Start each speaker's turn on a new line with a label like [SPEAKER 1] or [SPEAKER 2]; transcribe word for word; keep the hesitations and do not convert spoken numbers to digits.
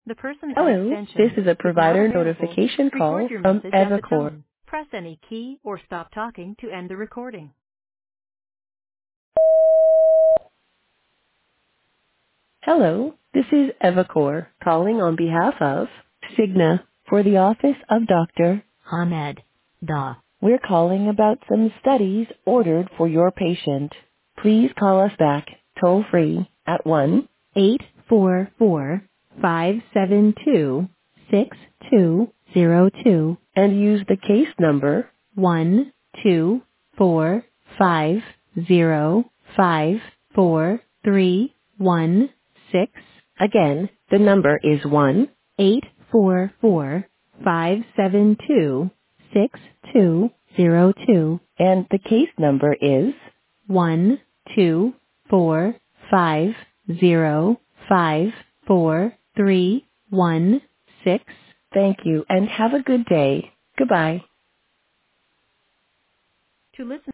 [SPEAKER 1] The person at
[SPEAKER 2] Hello, this
[SPEAKER 1] extension
[SPEAKER 2] is a
[SPEAKER 1] is not
[SPEAKER 2] provider
[SPEAKER 1] available.
[SPEAKER 2] notification
[SPEAKER 1] Record
[SPEAKER 2] call
[SPEAKER 1] your
[SPEAKER 2] from
[SPEAKER 1] message at the
[SPEAKER 2] Evacor.
[SPEAKER 1] tone. Press any key or stop talking to end the recording.
[SPEAKER 2] Hello, this is Evacor calling on behalf of Cigna for the office of Doctor Ahmed Da. We're calling about some studies ordered for your patient. Please call us back toll free at one eight four four, five seven two, six two zero two and use the case number one two four five zero five four three one six. Again, the number is one eight four four five seven two six two zero two and the case number is one two four five zero five four three one six. Thank you and have a good day. Goodbye.
[SPEAKER 1] To listen